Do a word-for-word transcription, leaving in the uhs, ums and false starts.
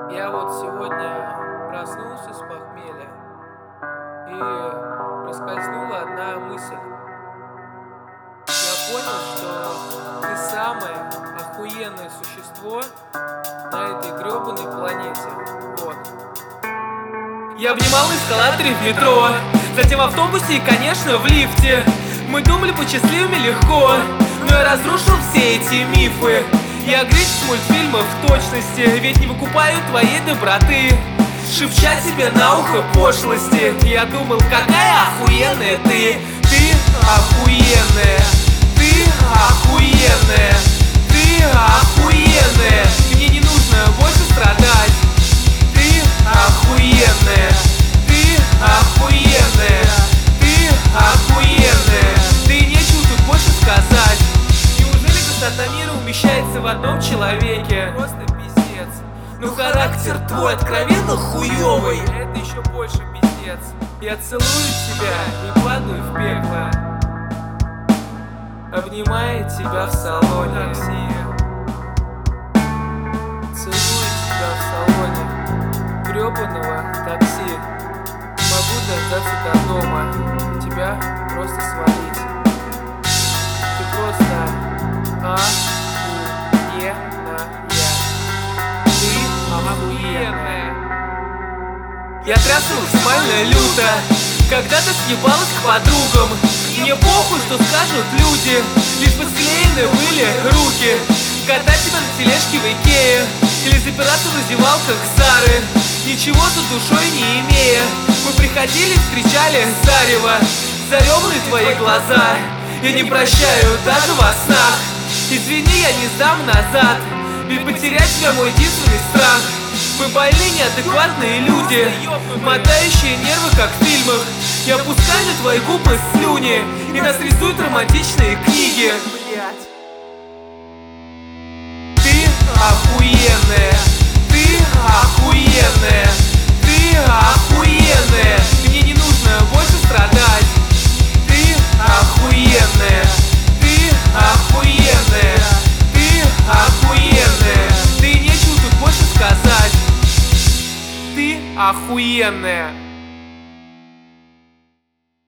Я вот сегодня проснулся с похмелья, и проскользнула одна мысль. Я понял, что ты самое охуенное существо на этой гребаной планете. Вот. Я обнимал на эскалаторе в метро, затем в автобусе и, конечно, в лифте. Мы думали, быть счастливыми легко, но я разрушил все эти мифы. Я Гринч с мультфильмов в точности, ведь не выкупаю твоей доброты, шепча тебе на ухо пошлости. Я думал, какая охуенная ты, ты охуенная, ты охуенная, ты охуенная. Мне не нужно больше страдать. Ты охуенная, ты охуенная, ты охуенная. Ты нечего тут больше сказать. Неужели красота мира умещается в одном человеке? Просто пиздец. Ну характер твой откровенно хуёвый. Это еще больше пиздец. Я целую тебя и падаю в пекло, обнимая тебя в салоне. Такси. Целую тебя в салоне гребаного такси. Могу дождаться до дома, тебя просто свалить. Ты просто охуенная. Ты охуенная. Я трясся максимально люто, когда ты съебалась к подругам. Мне похуй, что скажут люди, лишь бы склеены были руки. Катать тебя на тележке в Икее или запираться в раздевалках Зары, ничего за душой не имея. Мы приходили, встречали зарево, зарёбаны твои глаза. Я не прощаю даже во снах. Извини, я не сдам назад, ведь потерять тебя мой единственный страх. Мы больные, неадекватные люди, мотающие нервы, как в фильмах. Я пускаю на твои губы слюни, и нас рисуют романтичные книги. Ты охуенная, ты охуенная, ты охуенная. Мне не нужно больше страдать. Ты охуенная, ты охуенная, ты охуенная. Ты нечего тут больше сказать. Ты охуенная.